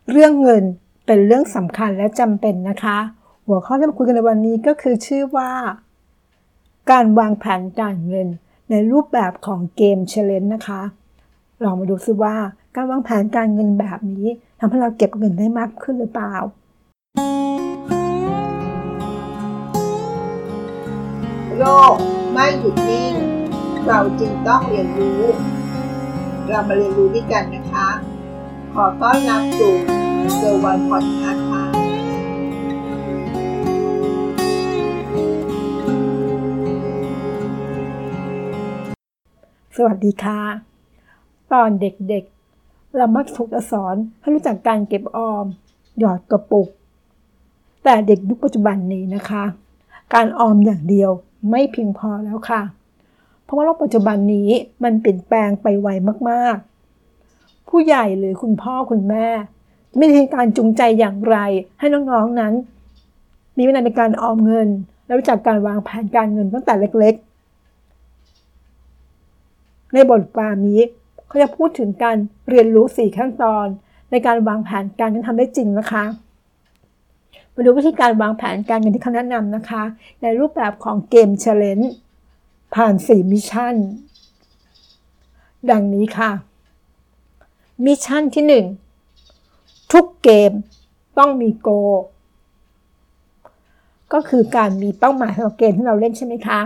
เรื่องเงินเป็นเรื่องสำคัญและจำเป็นนะคะหัวข้อที่มาคุยกันในวันนี้ก็คือชื่อว่าการวางแผนการเงินในรูปแบบของเกม Challenge นะคะลองมาดูซิว่าการวางแผนการเงินแบบนี้ทำให้เราเก็บเงินได้มากขึ้นหรือเปล่าโลกไม่หยุดนิ่งเราจึงต้องเรียนรู้เรามาเรียนรู้ด้วยกันนะคะขอต้อนรับสู่เซอร์วันพอดคาสต์ค่ะสวัสดีค่ะตอนเด็กๆเรามักถูกสอนให้รู้จักการเก็บออมหยอดกระปุกแต่เด็กยุคปัจจุบันนี้นะคะการออมอย่างเดียวไม่เพียงพอแล้วค่ะเพราะว่าโลกปัจจุบันนี้มันเปลี่ยนแปลงไปไวมากๆผู้ใหญ่หรือคุณพ่อคุณแม่มีวิธีการจูงใจอย่างไรให้น้องๆนั้นมีวินัยในการออมเงินและรู้จักการวางแผนการเงินตั้งแต่เล็กๆในบทความนี้เขาจะพูดถึงการเรียนรู้4ขั้นตอนในการวางแผนการเงินทำได้จริงนะคะมาดูวิธีการวางแผนการเงินที่เขาแนะนำนะคะในรูปแบบของเกม Challenge ผ่าน4มิชชั่นดังนี้ค่ะมิชชั่นที่1ทุกเกมต้องมีโกก็คือการมีเป้าหมายของเกมที่เราเล่นใช่ไหมคะ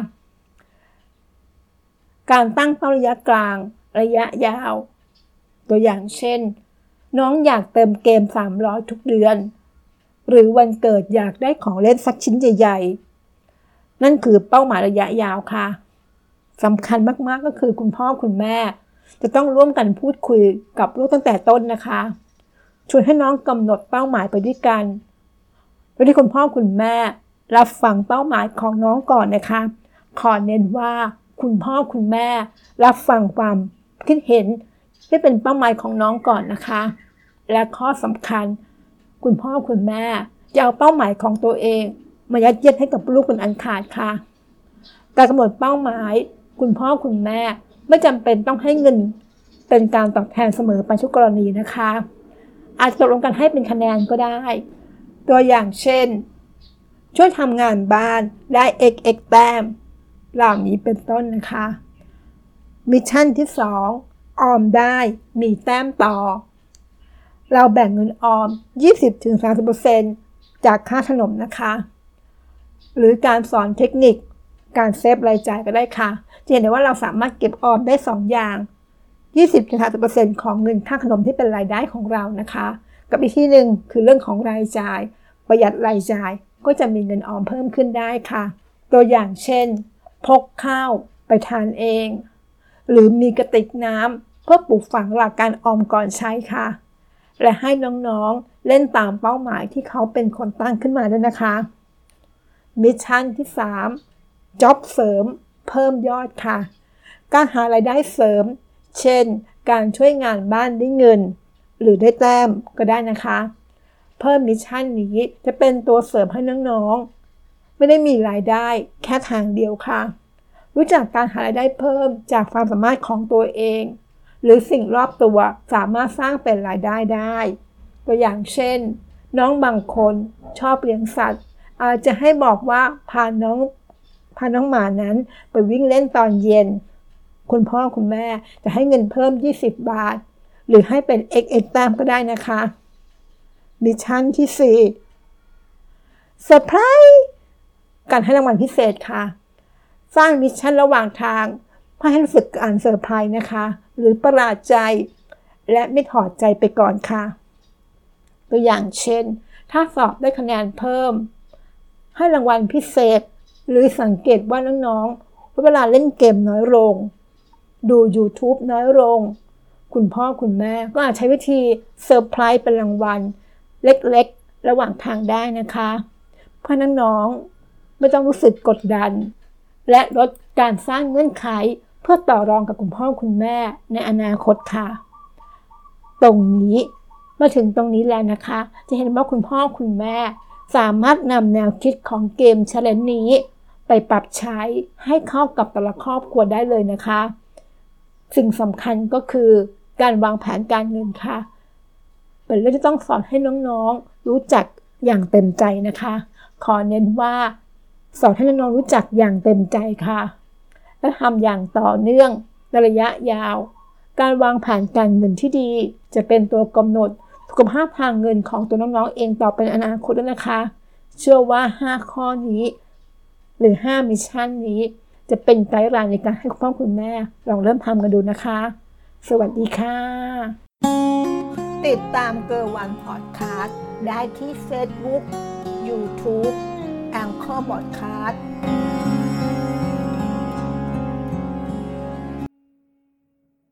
การตั้งเป้าระยะกลางระยะยาวตัวอย่างเช่นน้องอยากเติมเกม300ทุกเดือนหรือวันเกิดอยากได้ของเล่นสักชิ้นใหญ่ๆนั่นคือเป้าหมายระยะยาวค่ะสำคัญมากๆก็คือคุณพ่อคุณแม่จะต้องร่วมกันพูดคุยกับลูกตั้งแต่ต้นนะคะชวนให้น้องกำหนดเป้าหมายไปด้วยกันโดยที่คุณพ่อคุณแม่รับฟังเป้าหมายของน้องก่อนนะคะขอเน้นว่าคุณพ่อคุณแม่รับฟังความคิดเห็นที่เป็นเป้าหมายของน้องก่อนนะคะและข้อสำคัญคุณพ่อคุณแม่จะเอาเป้าหมายของตัวเองมายัดเยียดให้กับลูกเป็นอันขาดค่ะการกำหนดเป้าหมายคุณพ่อคุณแม่ไม่จำเป็นต้องให้เงินเป็นการตอบแทนเสมอไปทุกกรณีนะคะอาจตกลงกันให้เป็นคะแนนก็ได้ตัวอย่างเช่นช่วยทำงานบ้านได้ xx แต้มเหล่านี้เป็นต้นนะคะมิชชั่นที่2ออมได้มีแต้มต่อเราแบ่งเงินออม 20-30% จากค่าขนมนะคะหรือการสอนเทคนิคการเซฟรายจ่ายก็ได้ค่ะจะเห็นได้ว่าเราสามารถเก็บออมได้2อย่าง 20-30% ของเงินค่าขนมที่เป็นรายได้ของเรานะคะกับอีกที่หนึ่งคือเรื่องของรายจ่ายประหยัดรายจ่ายก็จะมีเงินออมเพิ่มขึ้นได้ค่ะตัวอย่างเช่นพกข้าวไปทานเองหรือมีกระติกน้ำเพื่อปลูกฝังหลักการออมก่อนใช้ค่ะและให้น้องๆเล่นตามเป้าหมายที่เขาเป็นคนตั้งขึ้นมาด้วยนะคะมิชชั่นที่3จ็อบเสริมเพิ่มยอดค่ะการหารายได้เสริมเช่นการช่วยงานบ้านได้เงินหรือได้แต้มก็ได้นะคะเพิ่มมิชชั่นนี้จะเป็นตัวเสริมให้น้องๆไม่ได้มีรายได้แค่ทางเดียวค่ะรู้จักการหารายได้เพิ่มจากความสามารถของตัวเองหรือสิ่งรอบตัวสามารถสร้างเป็นรายได้ได้ตัวอย่างเช่นน้องบางคนชอบเลี้ยงสัตว์อาจจะให้บอกว่าพาน้องหมานั้นไปวิ่งเล่นตอนเย็นคุณพ่อคุณแม่จะให้เงินเพิ่ม20 บาทหรือให้เป็น xx แต้มก็ได้นะคะมิชชั่นที่4เซอร์ไพรส์การให้รางวัลพิเศษค่ะสร้างมิชชั่นระหว่างทางเพื่อให้รู้สึกการเซอร์ไพรส์นะคะหรือประหลาดใจและไม่ถอดใจไปก่อนค่ะตัวอย่างเช่นถ้าสอบได้คะแนนเพิ่มให้รางวัลพิเศษหรือสังเกตว่าน้องๆเวลาเล่นเกมน้อยลงดู YouTube น้อยลงคุณพ่อคุณแม่ก็อาจใช้วิธีเซอร์ไพรส์เป็นรางวัลเล็กๆระหว่างทางได้นะคะเพื่อน้องๆไม่ต้องรู้สึกกดดันและลดการสร้างเงื่อนไขเพื่อต่อรองกับคุณพ่อคุณแม่ในอนาคตค่ะตรงนี้มาถึงตรงนี้แล้วนะคะจะเห็นว่าคุณพ่อคุณแม่สามารถนำแนวคิดของเกม Challenge นี้ไปปรับใช้ให้เข้ากับแต่ละครอบครัวได้เลยนะคะสิ่งสำคัญก็คือการวางแผนการเงินค่ะเป็นเรื่องที่ต้องสอนให้น้องๆรู้จักอย่างเต็มใจนะคะขอเน้นว่าสอนให้น้องๆรู้จักอย่างเต็มใจค่ะและทำอย่างต่อเนื่องในระยะยาวการวางแผนการเงินที่ดีจะเป็นตัวกำหนดสุขภาพทางเงินของตัวน้องๆเองต่อไปในอนาคตด้วยนะคะเชื่อว่า5ข้อนี้หรือ5มิชชั่นนี้จะเป็นไกด์ไลน์ในการให้คุณพ่อคุณแม่ลองเริ่มทำกันดูนะคะสวัสดีค่ะติดตามเกอร์วันพอดคาสต์ได้ที่ Facebook YouTube Anchor Podcast